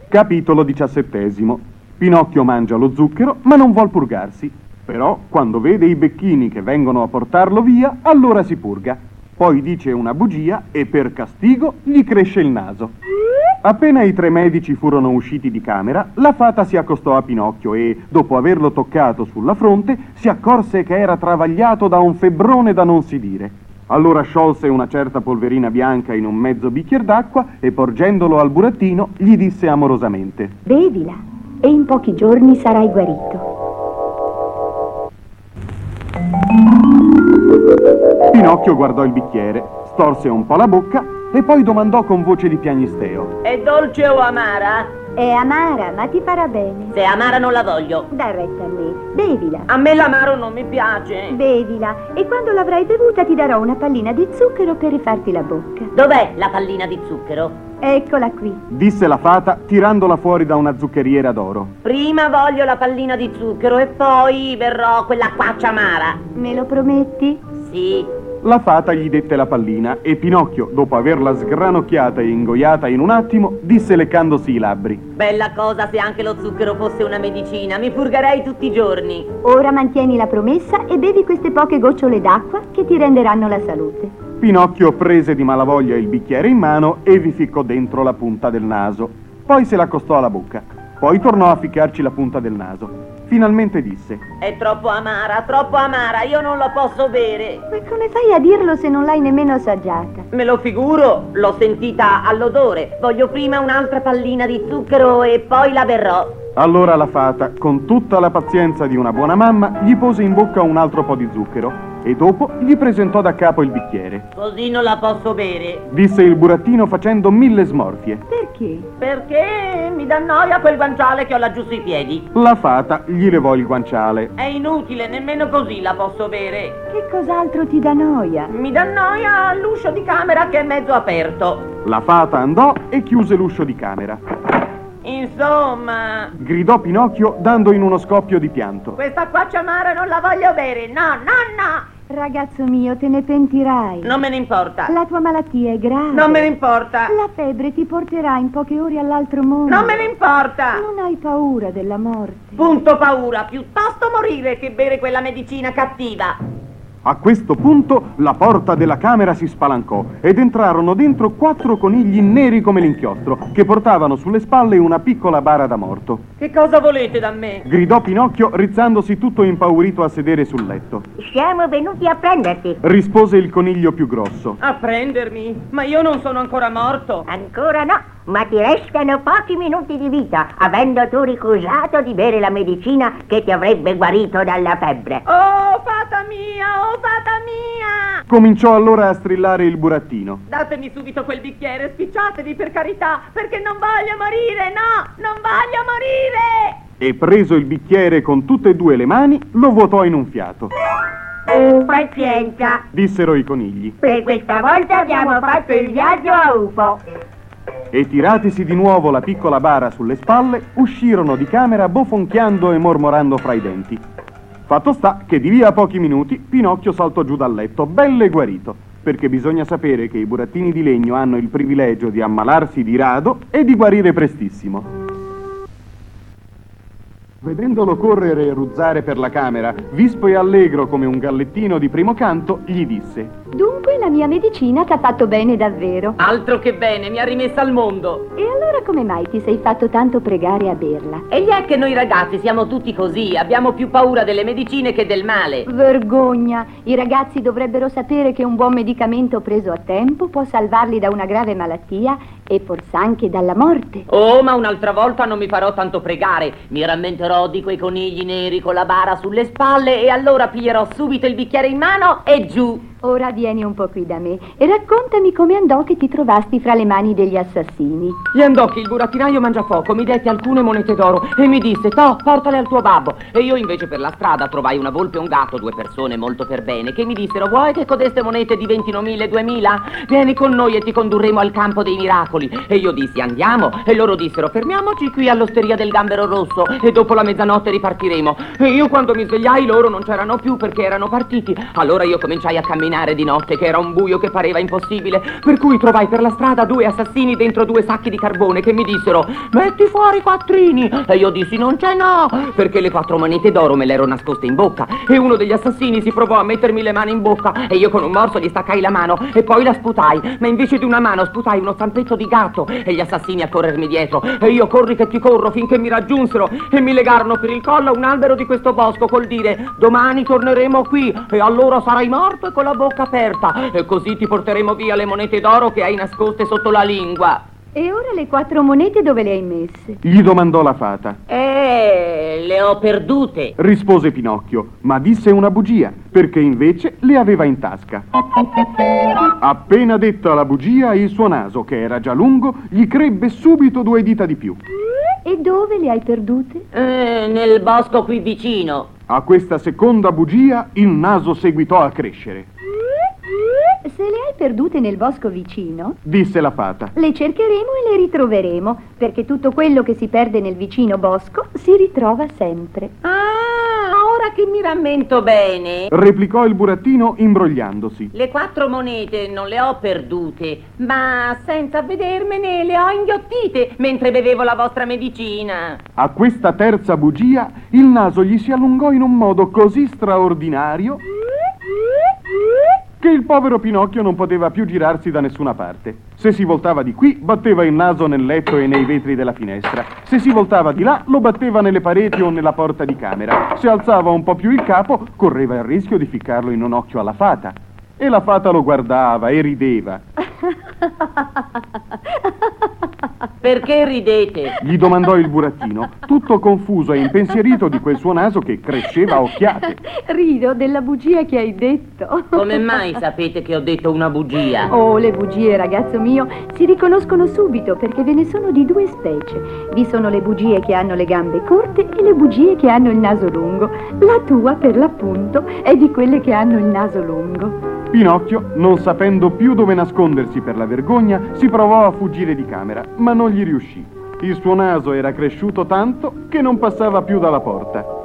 Capitolo 17. Pinocchio mangia lo zucchero, ma non vuol purgarsi. Però, quando vede i becchini che vengono a portarlo via, allora si purga. Poi dice una bugia e per castigo gli cresce il naso. Appena i 3 medici furono usciti di camera, la fata si accostò a Pinocchio e, dopo averlo toccato sulla fronte, si accorse che era travagliato da un febbrone da non si dire. Allora sciolse una certa polverina bianca in un mezzo bicchier d'acqua e, porgendolo al burattino, gli disse amorosamente: bevila e in pochi giorni sarai guarito. Pinocchio guardò il bicchiere, storse un po' la bocca e poi domandò con voce di piagnisteo: è dolce o amara? È amara, ma ti farà bene. Se è amara non la voglio. Dai retta a me, bevila. A me l'amaro non mi piace. Bevila e quando l'avrai bevuta ti darò una pallina di zucchero per rifarti la bocca. Dov'è la pallina di zucchero? Eccola qui, disse la fata tirandola fuori da una zuccheriera d'oro. Prima voglio la pallina di zucchero e poi verrò quell'acquaccia amara. me lo prometti? Sì. La fata gli dette la pallina e Pinocchio, dopo averla sgranocchiata e ingoiata in un attimo, disse leccandosi i labbri: Bella cosa se anche lo zucchero fosse una medicina, mi purgerei tutti i giorni. Ora mantieni la promessa e bevi queste poche gocciole d'acqua che ti renderanno la salute. Pinocchio prese di malavoglia il bicchiere in mano e vi ficcò dentro la punta del naso. Poi se l'accostò alla bocca. Poi tornò a ficcarci la punta del naso. Finalmente disse: è troppo amara, io non la posso bere. Ma come fai a dirlo se non l'hai nemmeno assaggiata? Me lo figuro, l'ho sentita all'odore. Voglio prima un'altra pallina di zucchero e poi la berrò. Allora la fata, con tutta la pazienza di una buona mamma, gli pose in bocca un altro po' di zucchero e dopo gli presentò da capo il bicchiere. Così non la posso bere, disse il burattino facendo 1000 smorfie. Perché? Perché mi dà noia quel guanciale che ho laggiù sui piedi. La fata gli levò il guanciale. È inutile, nemmeno così la posso bere. Che cos'altro ti dà noia? Mi dà noia l'uscio di camera che è mezzo aperto. La fata andò e chiuse l'uscio di camera. Insomma, gridò Pinocchio dando in uno scoppio di pianto. questa acquaccia amara non la voglio bere, no. Ragazzo mio, te ne pentirai. Non me ne importa. La tua malattia è grave. Non me ne importa. La febbre ti porterà in poche ore all'altro mondo. Non me ne importa. Non hai paura della morte. Punto paura, piuttosto morire che bere quella medicina cattiva. A questo punto la porta della camera si spalancò ed entrarono dentro 4 conigli neri come l'inchiostro che portavano sulle spalle una piccola bara da morto. Che cosa volete da me? Gridò Pinocchio rizzandosi tutto impaurito a sedere sul letto. Siamo venuti a prenderti. Rispose il coniglio più grosso. A prendermi? Ma io non sono ancora morto. Ancora no, ma ti restano pochi minuti di vita, avendo tu ricusato di bere la medicina che ti avrebbe guarito dalla febbre. Oh, fata mia, oh, fata mia! Cominciò allora a strillare il burattino. Datemi subito quel bicchiere, spicciatevi per carità, perché non voglio morire, no, non voglio morire! E preso il bicchiere con tutte e 2 le mani, lo vuotò in un fiato. Pazienza, Dissero i conigli. per questa volta abbiamo fatto il viaggio a UFO. E tiratisi di nuovo la piccola bara sulle spalle, uscirono di camera bofonchiando e mormorando fra i denti. Fatto sta che di lì a pochi minuti Pinocchio saltò giù dal letto, bello e guarito, perché bisogna sapere che i burattini di legno hanno il privilegio di ammalarsi di rado e di guarire prestissimo. Vedendolo correre e ruzzare per la camera, vispo e allegro come un gallettino di primo canto, gli disse: Dunque la mia medicina t'ha fatto bene davvero. Altro che bene, mi ha rimessa al mondo. E allora come mai ti sei fatto tanto pregare a berla? E gli è che noi ragazzi siamo tutti così, abbiamo più paura delle medicine che del male. Vergogna! I ragazzi dovrebbero sapere che un buon medicamento preso a tempo può salvarli da una grave malattia e forse anche dalla morte. Oh, ma un'altra volta non mi farò tanto pregare. Mi rammenterò di quei conigli neri con la bara sulle spalle e allora piglierò subito il bicchiere in mano e giù. Ora vieni un po' qui da me e raccontami come andò che ti trovasti fra le mani degli assassini. Gli andò che il burattinaio Mangiafoco mi dette alcune monete d'oro e mi disse: Toh, portale al tuo babbo. E io invece per la strada trovai una volpe e un gatto, 2 persone molto per bene, che mi dissero: vuoi che codeste monete diventino 1000 e 2000? Vieni con noi e ti condurremo al campo dei miracoli. E io dissi: andiamo. E loro dissero: fermiamoci qui all'osteria del Gambero Rosso e dopo la mezzanotte ripartiremo. E io quando mi svegliai loro non c'erano più perché erano partiti. Allora io cominciai a camminare camminare di notte, che era un buio che pareva impossibile, per cui trovai per la strada 2 assassini dentro 2 sacchi di carbone che mi dissero: metti fuori i quattrini. E io dissi: non c'è, no, perché le 4 monete d'oro me le ero nascoste in bocca. E uno degli assassini si provò a mettermi le mani in bocca e io con un morso gli staccai la mano e poi la sputai, ma invece di una mano sputai uno zampetto di gatto e gli assassini a corrermi dietro, e io corri che ti corro finché mi raggiunsero e mi legarono per il collo a un albero di questo bosco col dire: domani torneremo qui e allora sarai morto e con la bocca aperta, e così ti porteremo via le monete d'oro che hai nascoste sotto la lingua. E ora le 4 monete dove le hai messe? Gli domandò la fata. Le ho perdute. Rispose Pinocchio, ma disse una bugia, perché invece le aveva in tasca. Appena detta la bugia, il suo naso, che era già lungo, gli crebbe subito 2 dita di più. E dove le hai perdute? Nel bosco qui vicino. A questa seconda bugia, il naso seguitò a crescere. Se le hai perdute nel bosco vicino, Disse la fata. le cercheremo e le ritroveremo, perché tutto quello che si perde nel vicino bosco si ritrova sempre. Ah, ora che mi rammento bene. Replicò il burattino imbrogliandosi. Le 4 monete non le ho perdute, ma senza vedermene le ho inghiottite mentre bevevo la vostra medicina. A questa terza bugia, il naso gli si allungò in un modo così straordinario che il povero Pinocchio non poteva più girarsi da nessuna parte. Se si voltava di qui, batteva il naso nel letto e nei vetri della finestra. Se si voltava di là, lo batteva nelle pareti o nella porta di camera. Se alzava un po' più il capo, correva il rischio di ficcarlo in un occhio alla fata. E la fata lo guardava e rideva. Perché ridete? Gli domandò il burattino, tutto confuso e impensierito di quel suo naso che cresceva a occhiate. Rido della bugia che hai detto. Come mai sapete che ho detto una bugia? Oh, le bugie, ragazzo mio, si riconoscono subito perché ve ne sono di 2 specie. Vi sono le bugie che hanno le gambe corte e le bugie che hanno il naso lungo. La tua, per l'appunto, è di quelle che hanno il naso lungo. Pinocchio, non sapendo più dove nascondersi per la vergogna, si provò a fuggire di camera, ma non gli riuscì. Il suo naso era cresciuto tanto che non passava più dalla porta.